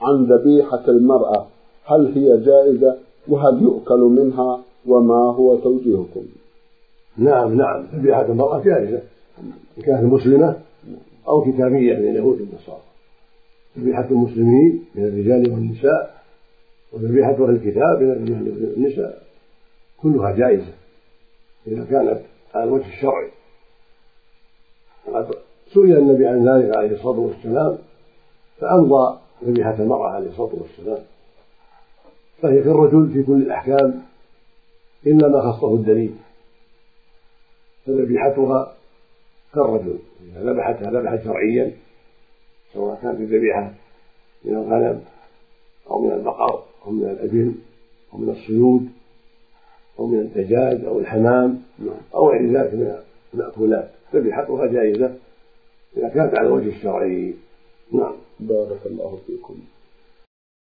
عن ذبيحة المرأة، هل هي جائزة وهل يؤكل منها وما هو توجيهكم؟ نعم ذبيحة المرأة جائزة إن كانت مسلمة أو كتابية من اليهود والنصارى. ذبيحة المسلمين من الرجال والنساء وذبيحة أهل الكتاب من الرجال والنساء كلها جائزة إذا كانت على الوجه الشرعي. وقد سئل النبي عن ذلك عليه الصلاة والسلام فأمضى ذبيحة المرأة عليه الصلاة والسلام، فهي كالرجل في كل الأحكام إلا ما خصه الدليل، فذبيحتها كالرجل إذا ذبحتها ذبحا شرعيا، سواء كانت الذبيحة من الغنم أو من البقر أو من الإبل أو من الصيود أو من الدجاج أو الحمام أو غير ذلك من المأكولات، ذبيحتها جائزة إذا كانت على الوجه الشرعي. نعم. بارك الله فيكم.